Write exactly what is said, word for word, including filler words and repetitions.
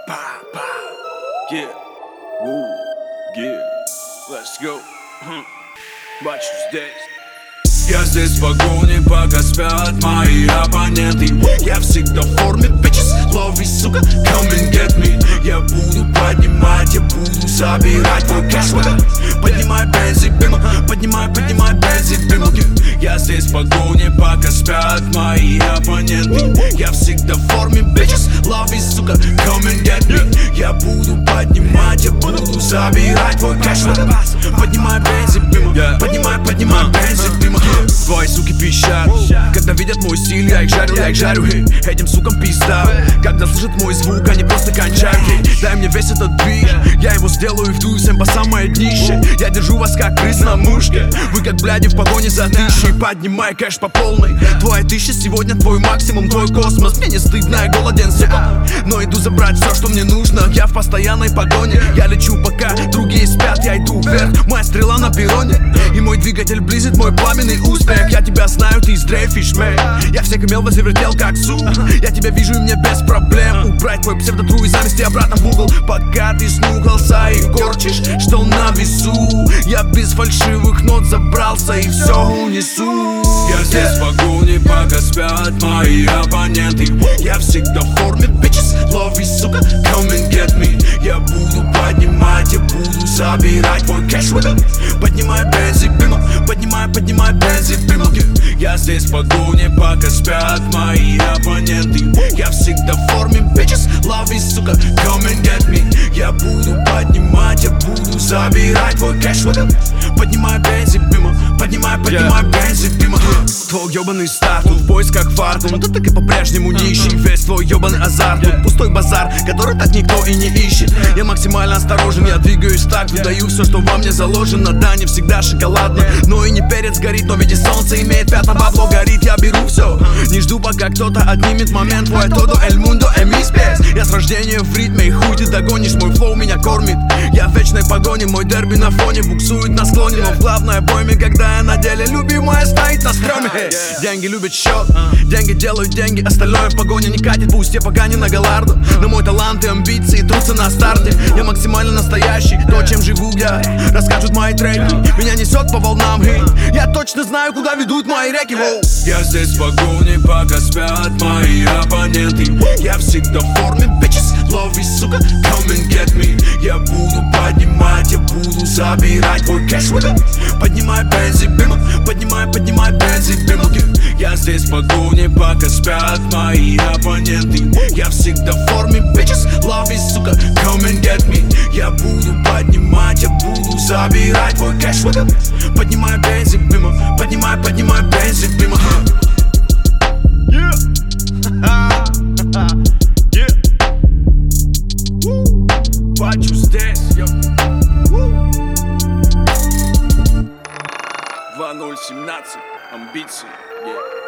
па, па. Yeah, woo, yeah, let's go. Бачу здесь. Я здесь в погоне, пока спят мои оппоненты. Я всегда в форме, bitches, лови, сука, come and get me. Я буду поднимать, я буду собирать твой кэш. Поднимай бензин, бима, поднимай, поднимай бензин, бима. Я здесь в погоне, пока спят мои оппоненты. Я всегда в форме, bitches, лови, сука, come and get me. Я буду поднимать, я буду собирать твой кэш. Поднимай бензин, бима, поднимай, поднимай бензин, бима. Твои суки пищат, когда видят мой стиль, я их жарю, я их жарю. Этим сукам пизда, когда слышат мой звук, они просто кончают. Дай мне весь этот бит, я его сделаю и вдую всем по самое днище. Я держу вас как крыс на мушке, вы как бляди в погоне за тысячей. Поднимай кэш по полной, твоя тысяча сегодня твой максимум, твой космос. Мне не стыдно, я голоден, сука, но иду забрать все, что мне нужно. Я в постоянной погоне, я лечу пока другие спят. Я иду вверх, моя стрела на перроне, и мой двигатель близит мой пламенный успех. Я тебя знаю, ты из дрейфишь, мэй. Я всех имел, возвертел как суп. Я тебя вижу и мне без проблем убрать твой псевдотру и замести обратно в угол. Пока ты снюхался и корчишь, что на весу, я без фальшивых нот забрался и все унесу. Я здесь в погоне, пока спят мои оппоненты. Я всегда в форме, bitches, лови, сука, come and get me. Я буду поднимать, я буду собирать твой кэш. Поднимай бензин, бима, поднимай, поднимай бензин, бима. Я здесь в погоне, пока спят мои оппоненты. Я всегда в форме, bitches, лови, сука, come and get me. Я буду поднимать, я буду забирать твой кэш. Поднимай бензин, бима, поднимай, поднимай бензин, бима. Твой ёбаный старт, тут в поисках фарту, но ты так и по-прежнему нищий. Весь твой ёбаный азарт, тут пустой базар, который так никто и не ищет. Я максимально осторожен, я двигаюсь так, выдаю все, что во мне заложено. Да, не всегда шоколадно, но и не перец горит, но в виде солнца имеет пятна, бабло горит. Я беру все, не жду, пока кто-то отнимет момент. Твой todo el mundo en mis pies. Я с рождения в ритме, и хуй ты догонишь, мой флоу меня кормит. Я в вечной погоне, мой дерби на фоне буксует на склоне, но в главной обойме, когда я на деле, любимая стоит на стреме. Деньги любят счет, деньги делают деньги, остальное в погоне не катит, пусть я пока не на галарду. Но мой талант и амбиции трутся на старте. Я максимально настоящий, то, чем живу я, расскажут мои треки. Меня несет по волнам, и я точно знаю, куда ведут мои реки. Воу. Я здесь в погоне, пока спят мои оппоненты. Я всегда в форме, bitches, лови, сука, come and get me. Я буду поднимать, я буду забирать твой кэш. Поднимай бензин, бима, поднимай, поднимай бензин, бима. Я здесь в погоне, пока спят мои оппоненты. Я всегда в форме, bitches, лови, сука, come and get me. Я буду поднимать, я буду забирать твой кэш. Поднимай бензин, бима, поднимай, поднимай бензин, бима. Бачу здесь, йо. два ноль семнадцать, амбиции, yeah.